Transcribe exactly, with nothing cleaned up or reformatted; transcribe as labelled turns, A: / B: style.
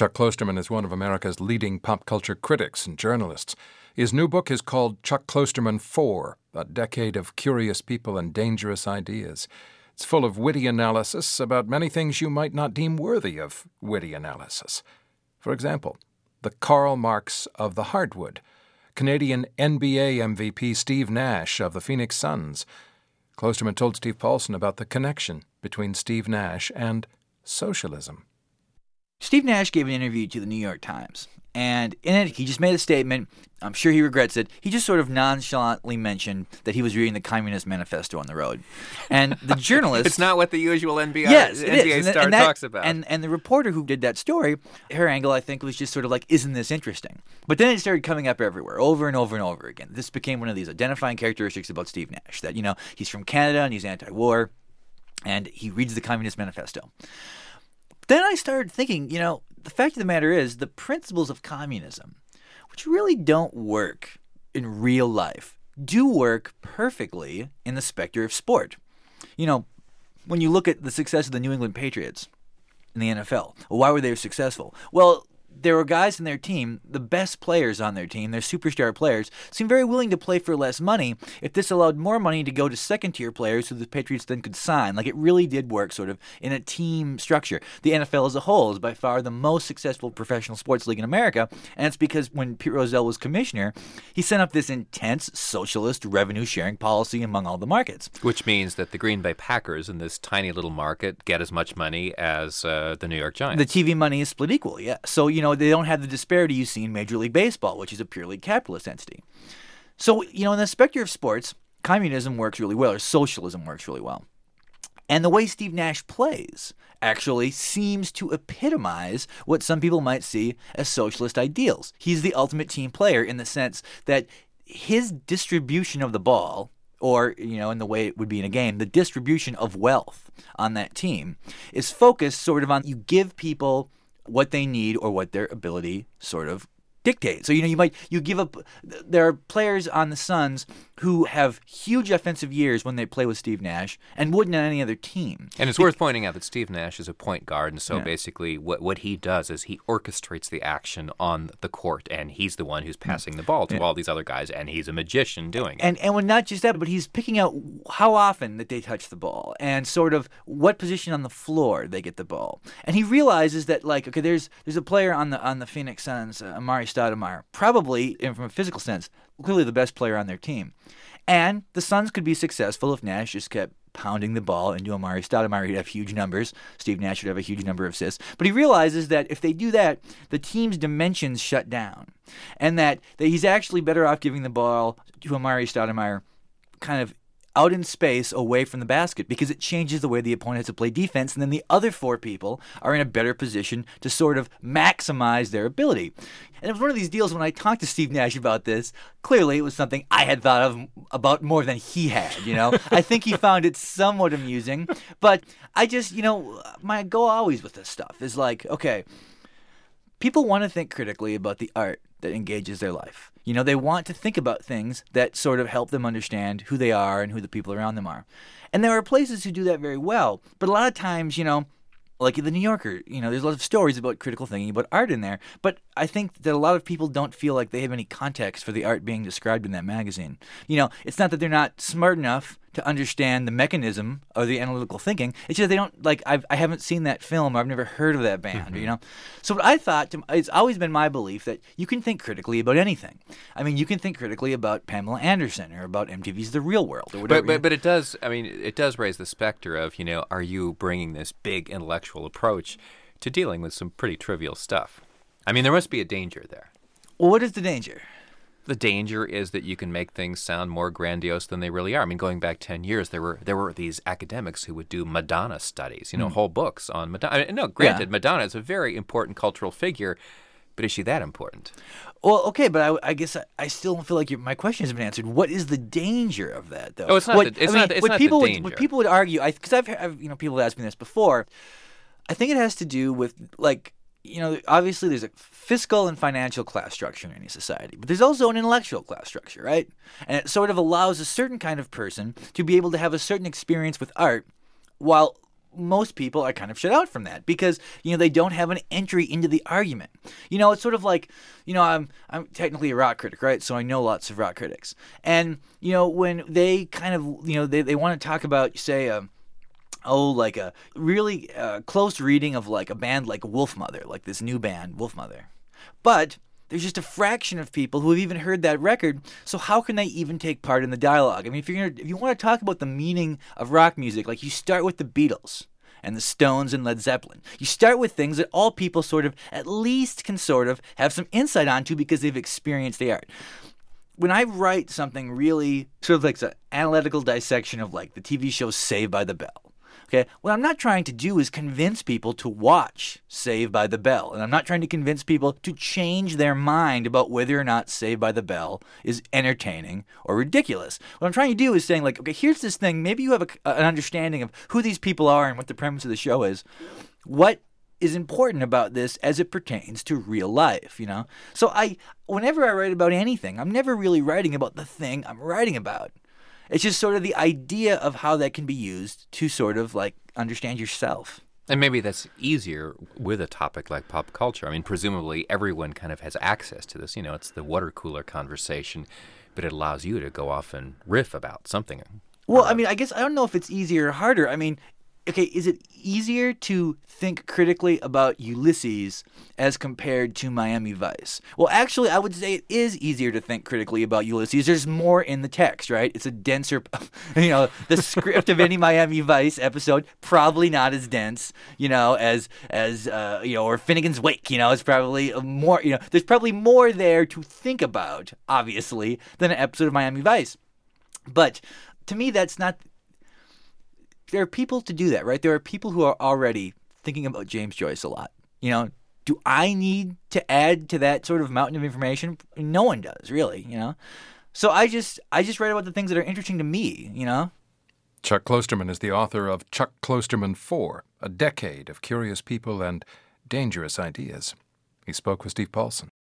A: Chuck Klosterman is one of America's leading pop culture critics and journalists. His new book is called Chuck Klosterman four, A Decade of Curious People and Dangerous Ideas. It's full of witty analysis about many things you might not deem worthy of witty analysis. For example, the Karl Marx of the hardwood, Canadian N B A M V P Steve Nash of the Phoenix Suns. Klosterman told Steve Paulson about the connection between Steve Nash and socialism.
B: Steve Nash gave an interview to the New York Times, and in it he just made a statement. I'm sure he regrets it. He just sort of nonchalantly mentioned that he was reading the Communist Manifesto on the road. And the journalist...
C: It's not what the usual N B A,
B: yes,
C: N B A
B: and
C: star
B: and that,
C: talks about.
B: And, and the reporter who did that story, her angle, I think, was just sort of like, isn't this interesting? But then it started coming up everywhere, over and over and over again. This became one of these identifying characteristics about Steve Nash, that, you know, he's from Canada and he's anti-war, and he reads the Communist Manifesto. Then I started thinking, you know, the fact of the matter is the principles of communism, which really don't work in real life, do work perfectly in the specter of sport. You know, when you look at the success of the New England Patriots in the N F L, well, why were they successful? Well, there were guys in their team, the best players on their team, their superstar players, seemed very willing to play for less money if this allowed more money to go to second-tier players who the Patriots then could sign. Like, it really did work sort of in a team structure. The N F L as a whole is by far the most successful professional sports league in America, and it's because when Pete Rozelle was commissioner, he set up this intense socialist revenue-sharing policy among all the markets.
C: Which means that the Green Bay Packers in this tiny little market get as much money as uh, the New York Giants.
B: The T V money is split equally, yeah. So, you know, they don't have the disparity you see in Major League Baseball, which is a purely capitalist entity. So, you know, in the specter of sports, communism works really well, or socialism works really well. And the way Steve Nash plays actually seems to epitomize what some people might see as socialist ideals. He's the ultimate team player in the sense that his distribution of the ball, or, you know, in the way it would be in a game, the distribution of wealth on that team is focused sort of on you give people what they need or what their ability sort of dictates. So, you know, you might, you give up, there are players on the Suns who have huge offensive years when they play with Steve Nash and wouldn't on any other team.
C: And it's Be- worth pointing out that Steve Nash is a point guard, and so
B: yeah.
C: basically what what he does is he orchestrates the action on the court, and he's the one who's passing the ball to yeah. all these other guys, and he's a magician doing it.
B: And and when not just that, but he's picking out how often that they touch the ball and sort of what position on the floor they get the ball. And he realizes that, like, okay, there's there's a player on the on the Phoenix Suns, uh, Amari Stoudemire, probably, and from a physical sense, clearly the best player on their team. And the Suns could be successful if Nash just kept pounding the ball into Amari Stoudemire. He'd have huge numbers. Steve Nash would have a huge number of assists. But he realizes that if they do that, the team's dimensions shut down. And that, that he's actually better off giving the ball to Amari Stoudemire kind of out in space away from the basket, because it changes the way the opponent has to play defense, and then the other four people are in a better position to sort of maximize their ability. And it was one of these deals when I talked to Steve Nash about this, clearly it was something I had thought of about more than he had, you know. I think he found it somewhat amusing, but I just, you know, my goal always with this stuff is like, okay, people want to think critically about the art that engages their life. You know, they want to think about things that sort of help them understand who they are and who the people around them are. And there are places who do that very well. But a lot of times, you know, like in The New Yorker, you know, there's a lot of stories about critical thinking, about art in there. But I think that a lot of people don't feel like they have any context for the art being described in that magazine. You know, it's not that they're not smart enough to understand the mechanism of the analytical thinking. It's just they don't, like, I've, I haven't seen that film, or I've never heard of that band, mm-hmm. you know? So what I thought, it's always been my belief that you can think critically about anything. I mean, you can think critically about Pamela Anderson or about M T V's The Real World or whatever.
C: But, but, but it does, I mean, it does raise the specter of, you know, are you bringing this big intellectual approach to dealing with some pretty trivial stuff? I mean, there must be a danger there.
B: Well, what is the danger?
C: The danger is that you can make things sound more grandiose than they really are. I mean, going back ten years, there were there were these academics who would do Madonna studies, you know, mm. whole books on Madonna. I mean, no, granted, yeah. Madonna is a very important cultural figure, but is she that important?
B: Well, okay, but I, I guess I, I still don't feel like your, my question has been answered. What is the danger of that, though?
C: Oh, it's not.
B: What,
C: the, it's
B: I mean,
C: not. It's
B: what
C: not
B: people
C: the
B: would,
C: danger.
B: What people would argue, because I've, I've, you know, people have asked me this before. I think it has to do with, like, you know, obviously there's a fiscal and financial class structure in any society, but there's also an intellectual class structure, right? And it sort of allows a certain kind of person to be able to have a certain experience with art while most people are kind of shut out from that because, you know, they don't have an entry into the argument. You know, it's sort of like, you know, I'm I'm technically a rock critic, right? So I know lots of rock critics. And, you know, when they kind of, you know, they, they want to talk about, say, um, oh, like a really uh, close reading of like a band like Wolfmother, like this new band, Wolfmother. But there's just a fraction of people who have even heard that record, so how can they even take part in the dialogue? I mean, if you're gonna, if you want to talk about the meaning of rock music, like you start with the Beatles and the Stones and Led Zeppelin. You start with things that all people sort of, at least can sort of have some insight onto because they've experienced the art. When I write something really sort of like an analytical dissection of like the T V show Saved by the Bell, okay, what I'm not trying to do is convince people to watch Saved by the Bell. And I'm not trying to convince people to change their mind about whether or not Saved by the Bell is entertaining or ridiculous. What I'm trying to do is saying, like, okay, here's this thing. Maybe you have a, an understanding of who these people are and what the premise of the show is. What is important about this as it pertains to real life, you know? So I, whenever I write about anything, I'm never really writing about the thing I'm writing about. It's just sort of the idea of how that can be used to sort of like understand yourself.
C: And maybe that's easier with a topic like pop culture. I mean, presumably everyone kind of has access to this. You know, it's the water cooler conversation, but it allows you to go off and riff about something.
B: Well, I mean, I guess I don't know if it's easier or harder. I mean, okay, is it easier to think critically about Ulysses as compared to Miami Vice? Well, actually, I would say it is easier to think critically about Ulysses. There's more in the text, right? It's a denser, you know, the script of any Miami Vice episode, probably not as dense, you know, as, as uh, you know, or Finnegan's Wake, you know, it's probably more, you know, there's probably more there to think about, obviously, than an episode of Miami Vice. But to me, that's not... There are people to do that, right? There are people who are already thinking about James Joyce a lot. You know, do I need to add to that sort of mountain of information? No one does, really, you know? So I just I just write about the things that are interesting to me, you know?
A: Chuck Klosterman is the author of Chuck Klosterman four, A Decade of Curious People and Dangerous Ideas. He spoke with Steve Paulson.